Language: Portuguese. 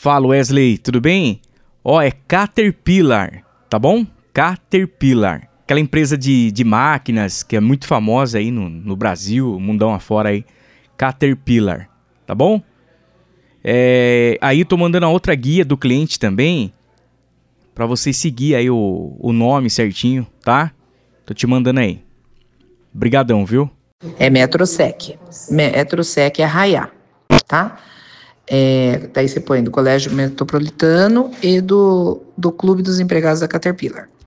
Fala, Wesley, tudo bem? Ó, é Caterpillar, tá bom? Caterpillar, aquela empresa de máquinas que é muito famosa aí no Brasil, mundão afora aí. Caterpillar, tá bom? Aí tô mandando a outra guia do cliente também, pra você seguir aí o nome certinho, tá? Tô te mandando aí. Brigadão, viu? É Metrosec. Metrosec é Arraiá, tá? Daí você põe do Colégio Metropolitano e do Clube dos Empregados da Caterpillar.